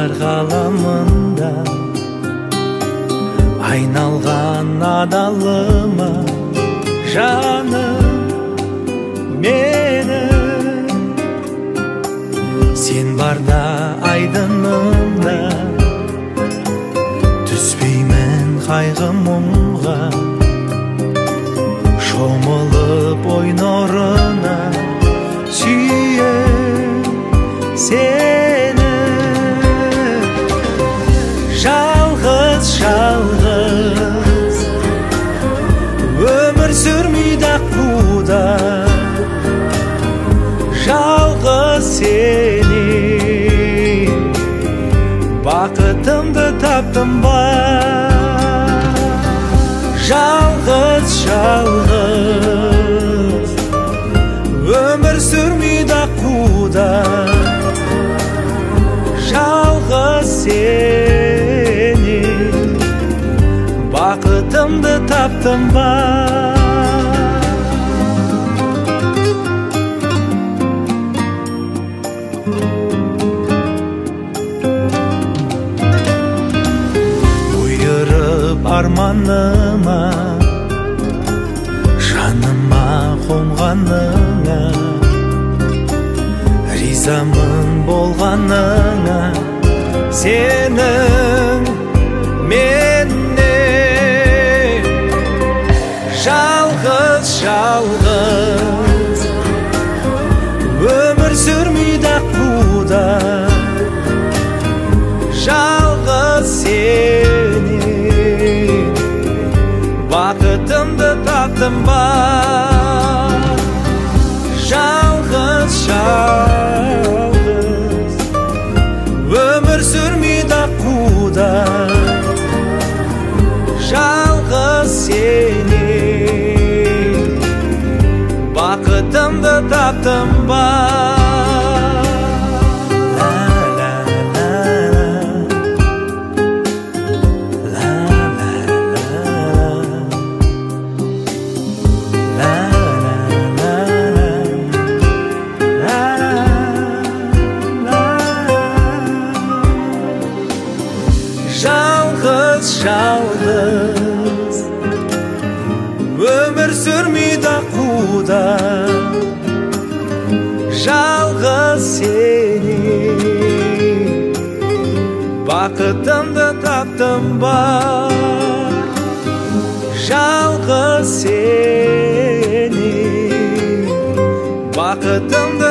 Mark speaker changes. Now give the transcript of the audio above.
Speaker 1: Аңсар ғаламында айналған адалыма жаным мені. Сен барда айдынымда түспеймін қайғы мұңға, шомылып ойнорына сүйем сені. Жалғыз жалғыз өмір сүрмейді аққуда, жалғыз сені бақытымды таптым ба. Жалғыз жалғыз өмір сүрмейді аққуда, жалғыз сені бақытымды таптым ба. Бұйырып арманыма, жаныма қонғаныңа, ризамын болғаныңа сенің менне. Жалғыз жалғыз өмір сүрмейді аққуда, жалғыз сені бақытымды таптым ба. Жалғыз жалғыз өмір сүрмейді аққуда, жалғыз сені бақытымды таптым ба. Жалғыз жалғыз өмір сүрмейді аққуда, жалғыз сені бақытымды таптым ба. Жалғыз сені бақытымды